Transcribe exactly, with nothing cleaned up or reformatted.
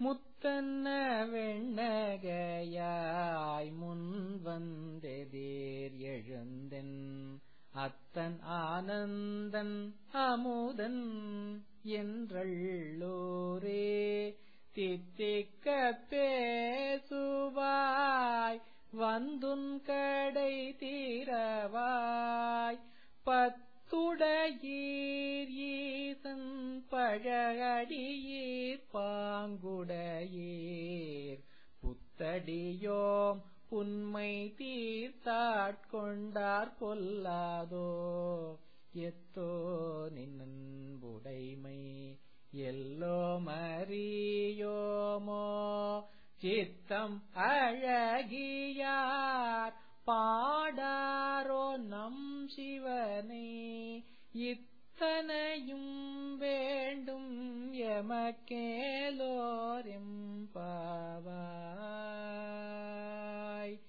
முத்தன்ன வெண்ணகையாய் முன் வந்தெதிர் எழுந்தென் அத்தன் ஆனந்தன் அமுதன் என்றள்ளோரே தித்திக்க பேசுவாய் வந்துன் கடை தீரவாய் பத்துடையீர் ஈசன் பழகடியீர் பாங்குடையீர் புத்தடியோம் புன்மை தீர்த்தாட்கொண்டார் கொல்லாதோ எத்தோ நின்புடைமை எல்லோம் அறியோமோ சித்தம் அழகியார் பாடாரோ நம் சிவனை இத்தனையும் வேண்டும் எமக்கேலோர் எம்பாவாய்.